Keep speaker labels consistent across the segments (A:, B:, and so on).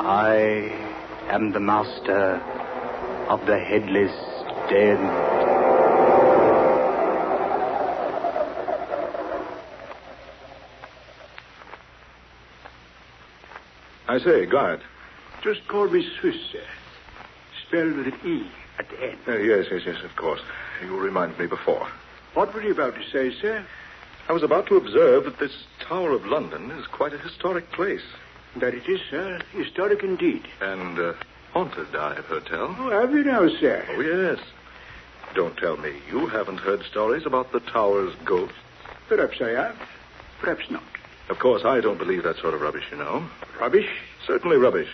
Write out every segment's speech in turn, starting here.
A: I am the master of the Headless Den.
B: I say, guard.
C: Just call me Swiss, sir. Spelled with an E at the end.
B: Yes, of course. You reminded me before.
C: What were you about to say, sir?
B: I was about to observe that this Tower of London is quite a historic place.
C: That it is, sir. Historic indeed.
B: And haunted, I have heard tell.
C: Oh, have you now, sir?
B: Oh, yes. Don't tell me you haven't heard stories about the Tower's ghosts.
C: Perhaps I have. Perhaps not.
B: Of course, I don't believe that sort of rubbish, you know.
C: Rubbish?
B: Certainly rubbish.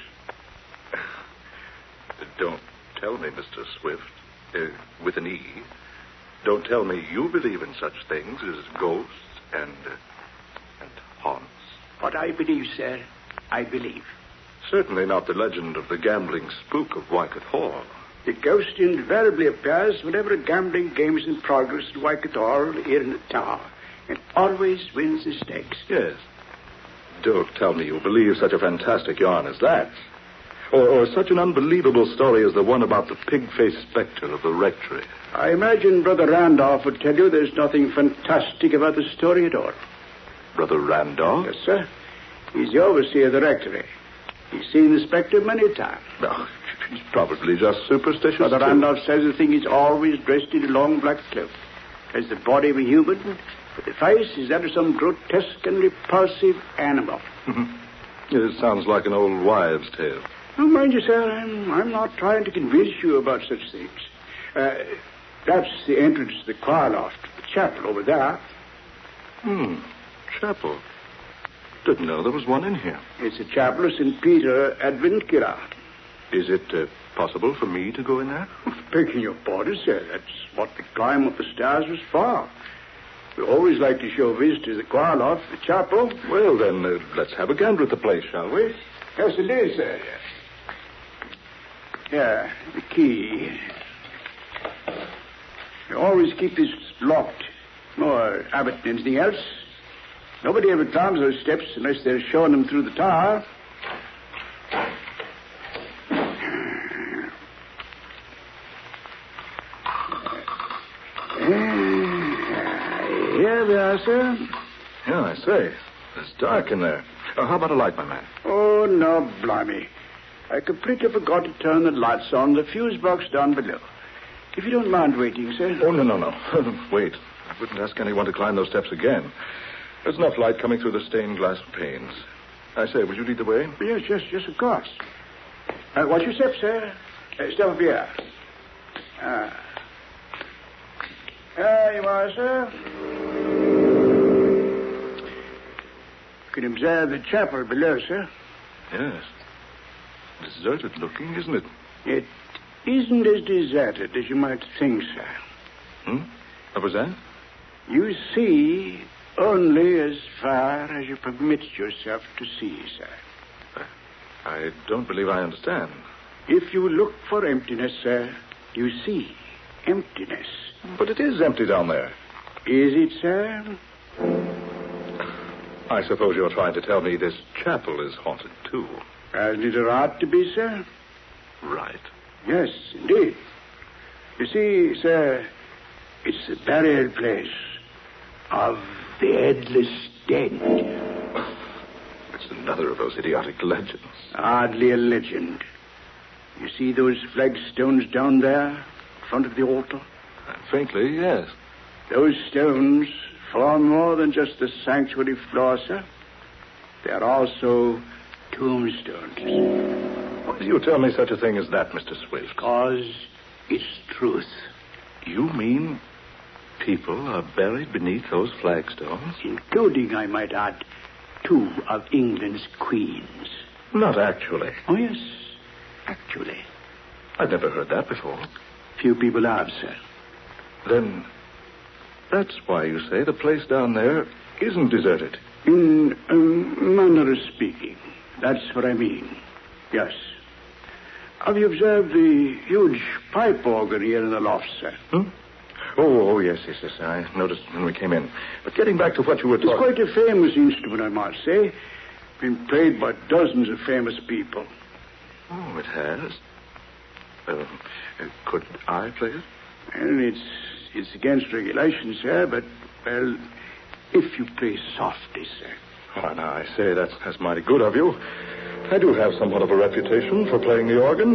B: Don't tell me, Mr. Swift, with an E, don't tell me you believe in such things as ghosts and haunts.
C: What I believe, sir, I believe.
B: Certainly not the legend of the gambling spook of Wycott Hall.
C: The ghost invariably appears whenever a gambling game is in progress at Wycott Hall here in the tower, and always wins the stakes.
B: Yes. Don't tell me you believe such a fantastic yarn as that. Or such an unbelievable story as the one about the pig-faced spectre of the rectory.
C: I imagine Brother Randolph would tell you there's nothing fantastic about the story at all.
B: Brother Randolph?
C: Yes, sir. He's the overseer of the rectory. He's seen the spectre many times.
B: No, he's probably just superstitious.
C: Brother Randolph says the thing is always dressed in a long black cloak. Has the body of a human, but the face is that of some grotesque and repulsive animal.
B: It sounds like an old wives' tale.
C: Oh, mind you, sir, I'm not trying to convince you about such things. That's the entrance to the choir loft, the chapel over there.
B: Chapel. Didn't know there was one in here.
C: It's the chapel of St. Peter Adventula.
B: Is it possible for me to go in there?
C: Begging your pardon, sir, that's what the climb up the stairs was for. We always like to show visitors the choir loft, the chapel.
B: Well, then, let's have a gander at the place, shall we?
C: Yes, it is, sir. Yeah, the key. You always keep this locked. More habit than anything else. Nobody ever climbs those steps unless they're showing them through the tower. Here we are, sir.
B: Yeah, I say. It's dark in there. How about a light, my man?
C: Oh, no, blimey. I completely forgot to turn the lights on the fuse box down below. If you don't mind waiting, sir.
B: Oh, no. Wait. I wouldn't ask anyone to climb those steps again. There's enough light coming through the stained glass panes. I say, would you lead the way?
C: Yes, of course. Watch your step, sir. Step up here. There you are, sir. You can observe the chapel below, sir.
B: Yes. Deserted looking, isn't it?
C: It isn't as deserted as you might think, sir.
B: What was that?
C: You see only as far as you permit yourself to see, sir.
B: I don't believe I understand.
C: If you look for emptiness, sir, you see emptiness.
B: But it is empty down there.
C: Is it, sir?
B: I suppose you're trying to tell me this chapel is haunted, too.
C: Hasn't it a right to be, sir?
B: Right.
C: Yes, indeed. You see, sir, it's the burial place of the Headless Den.
B: It's another of those idiotic legends.
C: Hardly a legend. You see those flagstones down there in front of the altar?
B: Faintly, yes.
C: Those stones form more than just the sanctuary floor, sir. They are also tombstones.
B: Why do you tell me such a thing as that, Mr. Swift?
C: Because it's truth.
B: You mean people are buried beneath those flagstones?
C: Including, I might add, 2 of England's queens.
B: Not actually.
C: Oh, yes, actually.
B: I've never heard that before.
C: Few people have, sir.
B: Then that's why you say the place down there isn't deserted.
C: In a manner of speaking. That's what I mean. Yes. Have you observed the huge pipe organ here in the loft, sir?
B: Oh, yes. I noticed when we came in. But getting back to what you were talking...
C: It's quite a famous instrument, I must say. Been played by dozens of famous people.
B: Oh, it has? Could I play it?
C: Well, it's against regulations, sir, but, well, if you play softly, sir.
B: Oh, now, I say, that's mighty good of you. I do have somewhat of a reputation for playing the organ.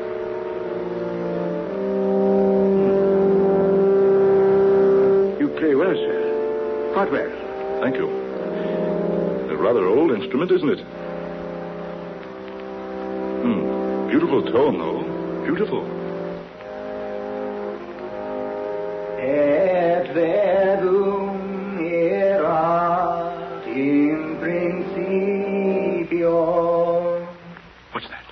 C: You play well, sir. Quite well.
B: Thank you. A rather old instrument, isn't it? Beautiful tone, though. Beautiful.
A: Et verbum erat in principio.
B: What's that?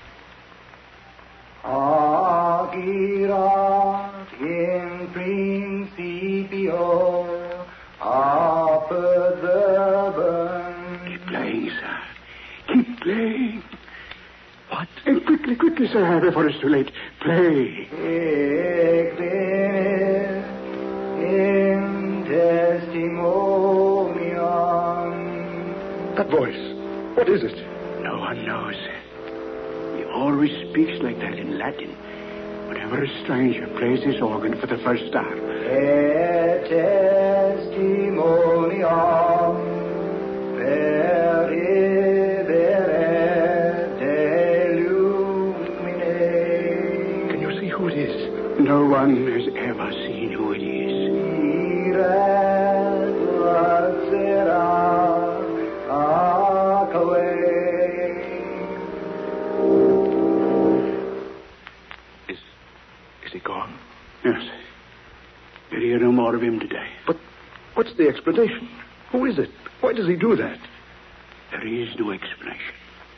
A: Hac erat in principio apud verbum.
C: Keep playing, sir. Keep playing.
B: What?
C: Quickly, sir, before it's too late. Play.
A: In testimonium.
B: That voice. What is it?
C: No one knows. He always speaks like that in Latin. Whenever a stranger plays his organ for the first time.
A: Et testimonium peribere delumine.
B: Can you see who it is?
C: No one has ever seen who it is.
B: Is he gone?
C: Yes. You'll hear no more of him today.
B: But what's the explanation? Who is it? Why does he do that?
C: There is no explanation.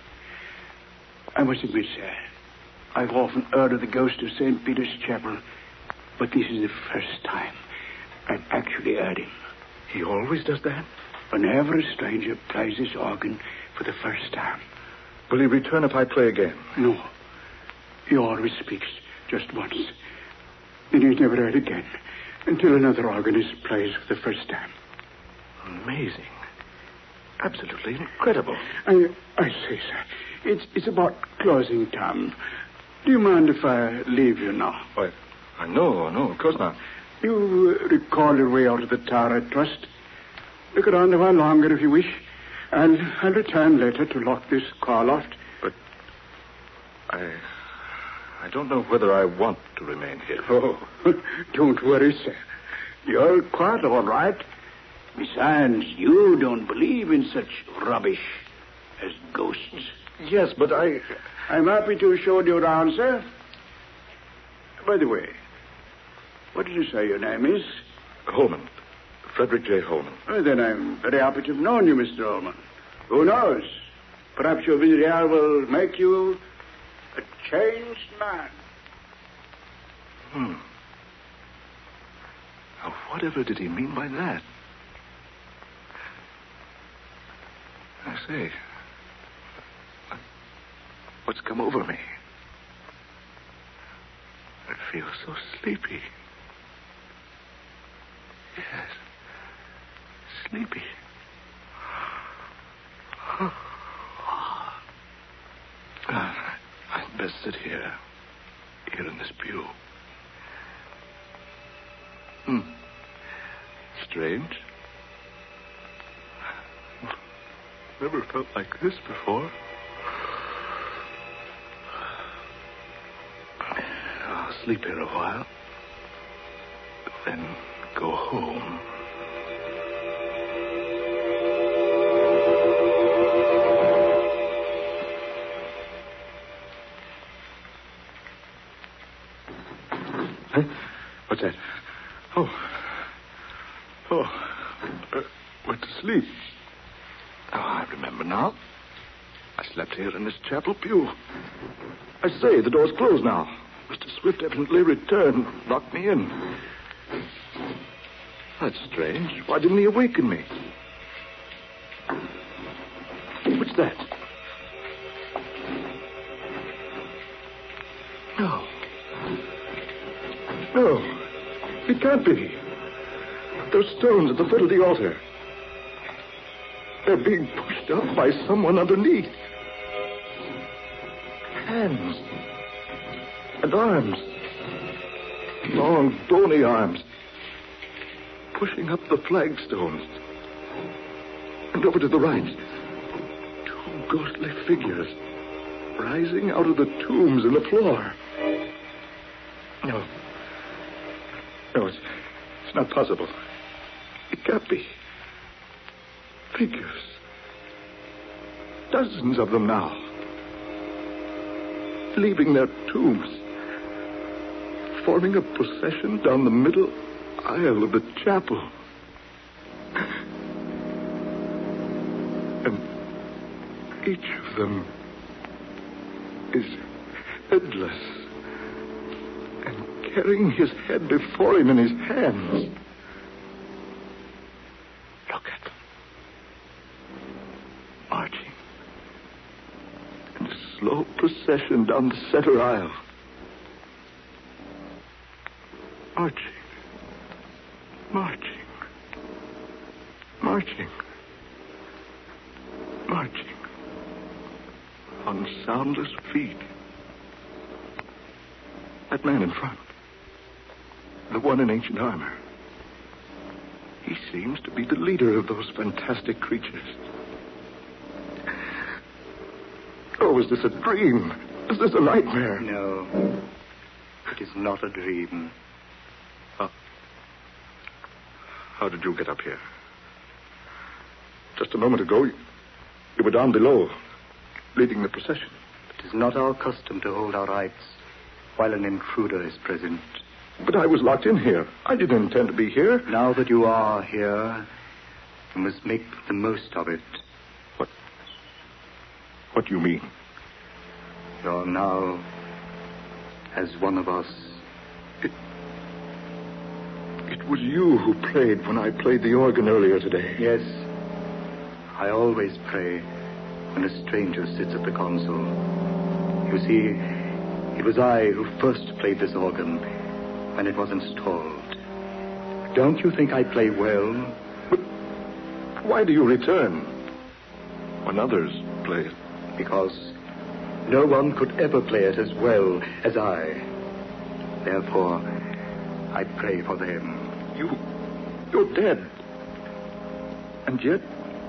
C: I must admit, sir, I've often heard of the ghost of St. Peter's Chapel, but this is the first time I've actually heard him.
B: He always does that?
C: Whenever a stranger plays his organ for the first time.
B: Will he return if I play again?
C: No. He always speaks just once. Then he's never heard again until another organist plays for the first time.
B: Amazing. Absolutely incredible.
C: I say, sir, it's about closing time. Do you mind if I leave you now?
B: Why, no, of course not.
C: You recall your way out of the tower, I trust. Look around a while longer if you wish. And I'll return later to lock this car loft.
B: But I don't know whether I want to remain here.
C: Oh, don't worry, sir. You're quite all right. Besides, you don't believe in such rubbish as ghosts.
B: Yes, but
C: I'm happy to show you around, sir. By the way, what did you say your name is?
B: Holman. Frederick J. Holman.
C: Well, then I'm very happy to have known you, Mr. Holman. Who knows? Perhaps your visit here will make you a changed man.
B: Now, whatever did he mean by that? I say, what's come over me? I feel so sleepy. Yes, sleepy. I'd best sit here in this pew. Strange. Never felt like this before. I'll sleep here a while, then go home. Huh? What's that? Went to sleep. Oh, I remember now. I slept here in this chapel pew. I say, the door's closed now. Mr. Swift evidently returned, locked me in. That's strange. Why didn't he awaken me? What's that? No, it can't be. Those stones at the foot of the altar. They're being pushed up by someone underneath. hands and arms. Long, bony arms. Pushing up the flagstones. And over to the right. Two ghostly figures rising out of the tombs in the floor. No, it's not possible. It can't be. Figures. Dozens of them now. Leaving their tombs. Forming a procession down the middle aisle of the chapel. And each of them is headless and carrying his head before him in his hands. Look at them. Marching in a slow procession down the center aisle. Marching. Marching. Marching. Marching. On soundless feet. That man in front. The one in ancient armor. He seems to be the leader of those fantastic creatures. Oh, is this a dream? Is this a nightmare?
A: No. It is not a dream.
B: How did you get up here? Just a moment ago, you were down below, leading the procession.
A: It is not our custom to hold our rights while an intruder is present.
B: But I was locked in here. I didn't intend to be here.
A: Now that you are here, you must make the most of it.
B: What do you mean?
A: You are now as one of us.
B: It was you who prayed when I played the organ earlier today.
A: Yes. I always pray when a stranger sits at the console. You see, it was I who first played this organ when it was installed. Don't you think I play well?
B: But why do you return when others play it?
A: Because no one could ever play it as well as I. Therefore, I pray for them. You're dead.
B: And yet...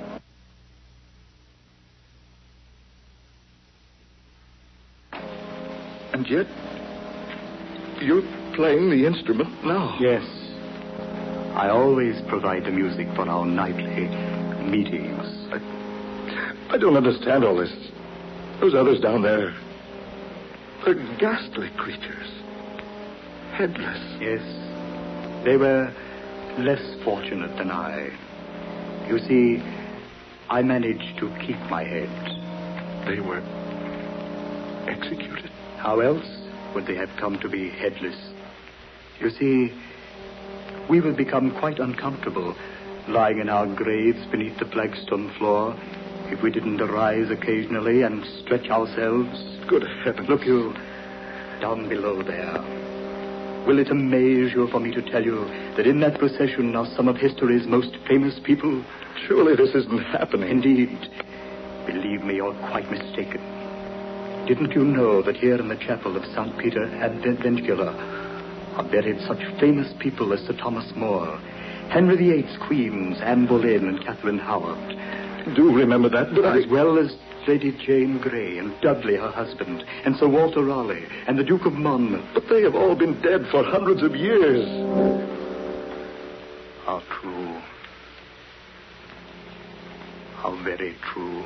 B: And yet... You're playing the instrument now.
A: Yes. I always provide the music for our nightly meetings.
B: I don't understand all this. Those others down there, they're ghastly creatures. Headless.
A: Yes. They were less fortunate than I. You see, I managed to keep my head.
B: They were executed?
A: How else would they have come to be headless? You see, we would become quite uncomfortable lying in our graves beneath the flagstone floor if we didn't arise occasionally and stretch ourselves.
B: Good heavens.
A: Look, you, down below there. Will it amaze you for me to tell you that in that procession are some of history's most famous people?
B: Surely this isn't happening.
A: Indeed. Believe me, you're quite mistaken. Didn't you know that here in the chapel of St. Peter and Ventula are buried such famous people as Sir Thomas More, Henry VIII's queens, Anne Boleyn and Catherine Howard?
B: I do remember that, but
A: as well as Lady Jane Grey and Dudley, her husband, and Sir Walter Raleigh and the Duke of Monmouth.
B: But they have all been dead for hundreds of years.
A: How true. How very true.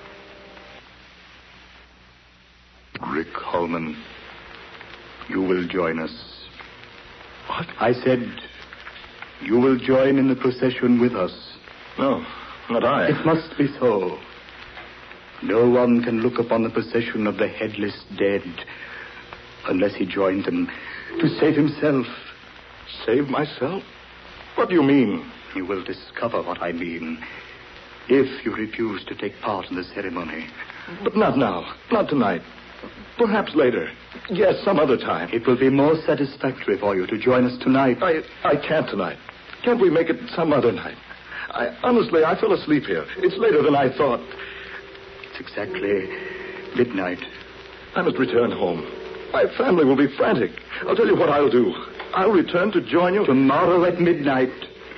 A: Rick Holman, you will join us.
B: What?
A: I said you will join in the procession with us.
B: No, not I.
A: It must be so. No one can look upon the procession of the headless dead unless he joined them to save himself.
B: Save myself? What do you mean?
A: You will discover what I mean if you refuse to take part in the ceremony.
B: But not now. Not tonight. Perhaps later. Yes, some other time.
A: It will be more satisfactory for you to join us tonight.
B: I can't tonight. Can't we make it some other night? Honestly, I fell asleep here. It's later than I thought.
A: It's exactly midnight.
B: I must return home. My family will be frantic. I'll tell you what I'll do. I'll return to join you.
A: Tomorrow at midnight.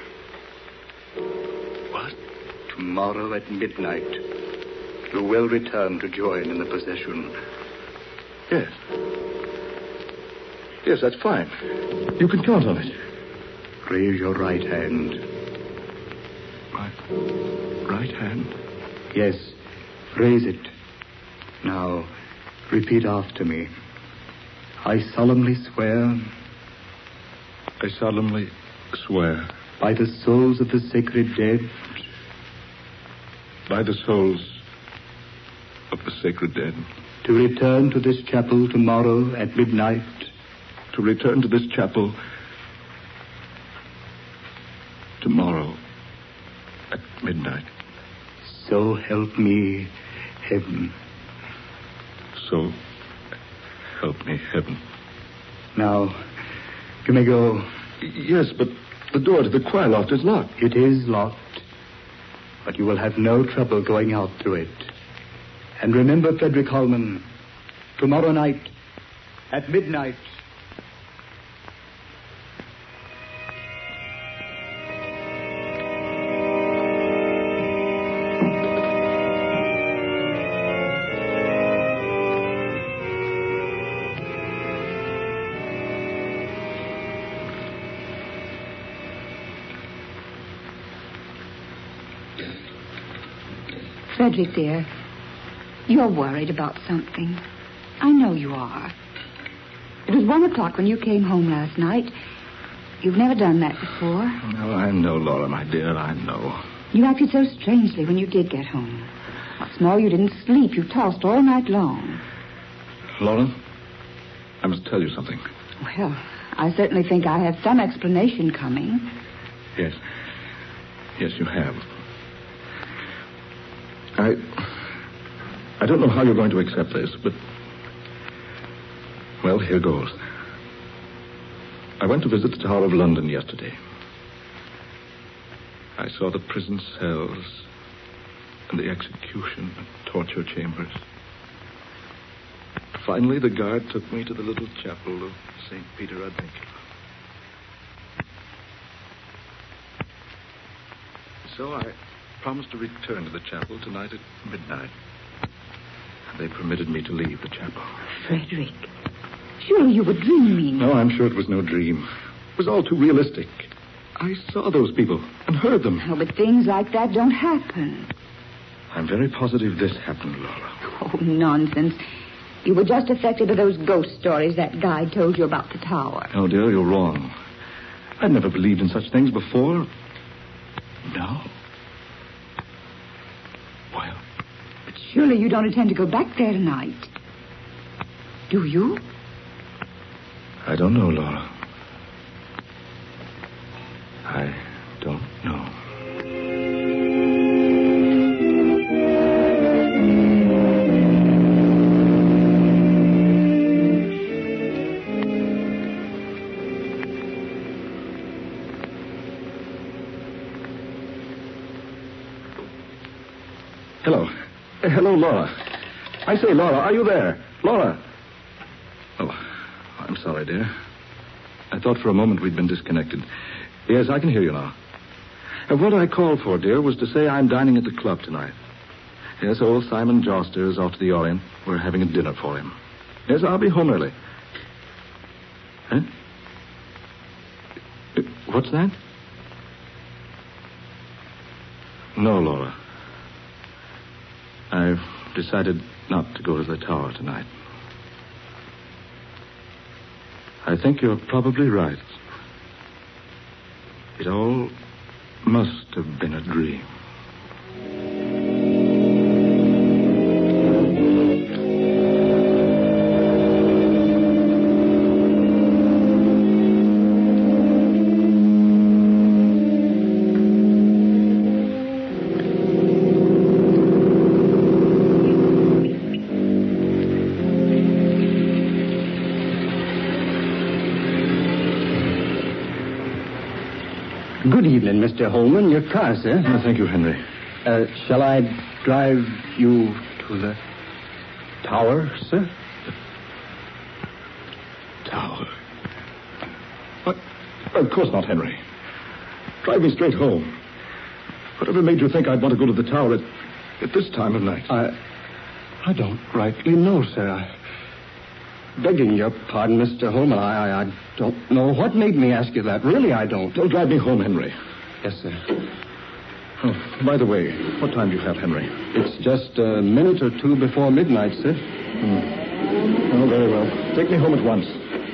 B: What?
A: Tomorrow at midnight. You will return to join in the procession.
B: Yes. Yes, that's fine. You can count on it.
A: Raise your right hand.
B: My right hand?
A: Yes, raise it. Now, repeat after me. I solemnly swear...
B: I solemnly swear...
A: By the souls of the sacred dead...
B: By the souls of the sacred dead...
A: To return to this chapel tomorrow at midnight...
B: To return to this chapel... tomorrow at midnight.
A: So help me, heaven.
B: So help me, heaven.
A: Now, you may go.
B: Yes, but the door to the choir loft is locked.
A: It is locked, but you will have no trouble going out through it. And remember, Frederick Holman, tomorrow night at midnight...
D: Frederick, dear, you're worried about something. I know you are. It was 1 o'clock when you came home last night. You've never done that before.
B: No, I know, Laura, my dear, I know.
D: You acted so strangely when you did get home. What's more, you didn't sleep. You tossed all night long.
B: Laura, I must tell you something.
D: Well, I certainly think I have some explanation coming.
B: Yes. Yes, you have. I don't know how you're going to accept this, but... Well, here goes. I went to visit the Tower of London yesterday. I saw the prison cells and the execution and torture chambers. Finally, the guard took me to the little chapel of St. Peter ad Vincula. So I promised to return to the chapel tonight at midnight. They permitted me to leave the chapel.
D: Frederick, surely you were dreaming.
B: No, I'm sure it was no dream. It was all too realistic. I saw those people and heard them.
D: Oh, but things like that don't happen.
B: I'm very positive this happened, Laura.
D: Oh, nonsense. You were just affected by those ghost stories that guide told you about the tower.
B: Oh, dear, you're wrong. I'd never believed in such things before. No. Well...
D: But surely you don't intend to go back there tonight. Do you?
B: I don't know, Laura. I don't know. Hello. Hello, Laura. I say, Laura, are you there? Laura. Oh, I'm sorry, dear. I thought for a moment we'd been disconnected. Yes, I can hear you now. What I called for, dear, was to say I'm dining at the club tonight. Yes, old Simon Joster is off to the Orient. We're having a dinner for him. Yes, I'll be home early. Huh? What's that? No, Laura. I've decided not to go to the tower tonight. I think you're probably right. It all must have been a dream.
C: Good evening, Mr. Holman. Your car, sir.
B: Oh, thank you, Henry.
C: Shall I drive you to the tower, sir?
B: The Of course not, Henry. Drive me straight home. Whatever made you think I'd want to go to the tower at this time of night?
E: I don't rightly know, sir. Begging your pardon, Mr. Holman, I don't know what made me ask you that. Really, I don't.
B: Don't drive me home, Henry.
E: Yes, sir.
B: Oh, by the way, what time do you have, Henry?
E: It's just a minute or two before midnight, sir.
B: Oh, very well. Take me home at once.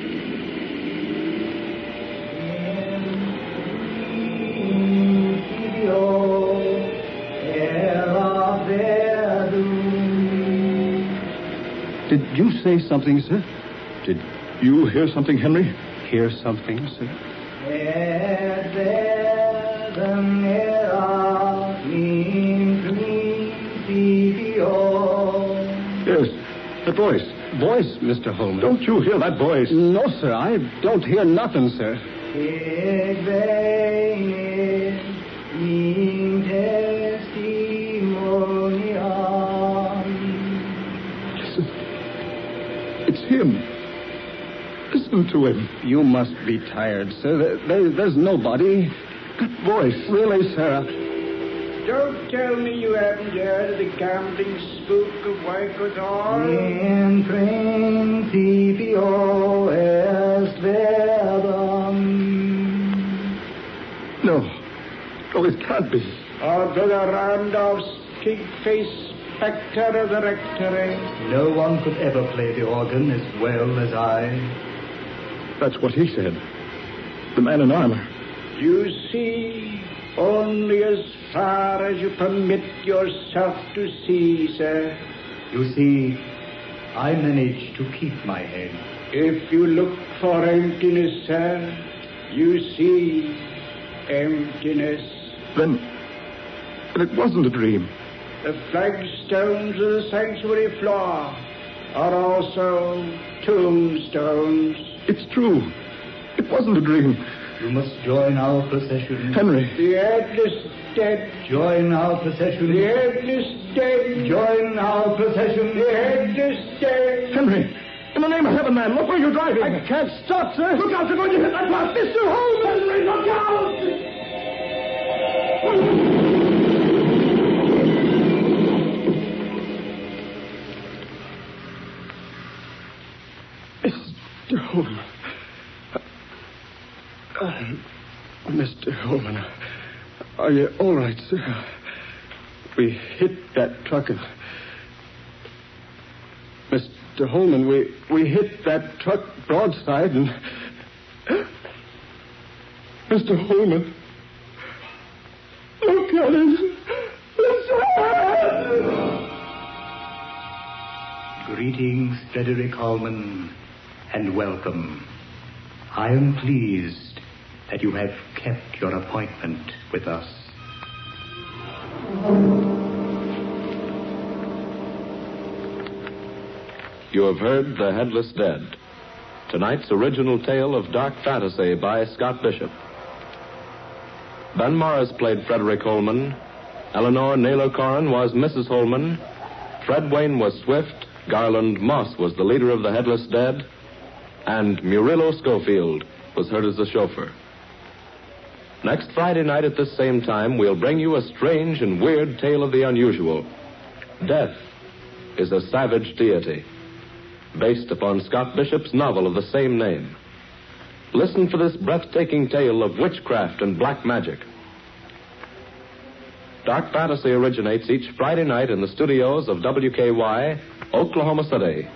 E: Did you say something, sir?
B: Did you hear something, Henry?
E: Hear something, sir?
B: Yes, that voice.
E: Voice, Mr. Holman.
B: Don't you hear that voice?
E: No, sir, I don't hear nothing, sir.
B: Listen. It's him. Listen to him.
E: You must be tired, sir. There's nobody.
B: That voice.
E: Really, sir.
C: Don't tell me you haven't heard of the gambling spook of Waikato.
A: In principio est verbum.
B: No. Oh, it can't be.
C: Or Brother Randolph's pig-faced spectre of the rectory.
A: No one could ever play the organ as well as I.
B: That's what he said. The man in armor.
C: You see, only as far as you permit yourself to see, sir.
A: You see, I managed to keep my head.
C: If you look for emptiness, sir, you see emptiness.
B: Then it wasn't a dream.
C: The flagstones of the sanctuary floor are also tombstones.
B: It's true. It wasn't a dream.
A: You must join our procession.
B: Henry.
C: The headless dead.
A: Join our procession.
C: The headless dead.
A: Join our procession.
C: The headless dead.
B: Henry, in the name of heaven, man, look where you're driving.
E: I can't stop, sir.
B: Look out, you're going to hit that bus. Mr. Holmes! Henry, look out!
E: Mr. Holman. Mr. Holman, are you all right, sir? We hit that truck and... Mr. Holman, we hit that truck broadside and... Mr. Holman, look at him.
A: Greetings, Frederick Holman, and welcome. I am pleased that you have kept your appointment with us.
F: You have heard The Headless Dead, tonight's original tale of dark fantasy by Scott Bishop. Ben Morris played Frederick Holman. Eleanor Naylor Corrin was Mrs. Holman. Fred Wayne was Swift. Garland Moss was the leader of The Headless Dead. And Murillo Schofield was heard as the chauffeur. Next Friday night at this same time, we'll bring you a strange and weird tale of the unusual. Death is a savage deity, based upon Scott Bishop's novel of the same name. Listen for this breathtaking tale of witchcraft and black magic. Dark Fantasy originates each Friday night in the studios of WKY, Oklahoma City.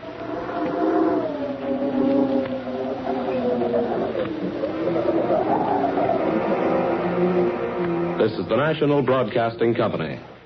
F: This is the National Broadcasting Company.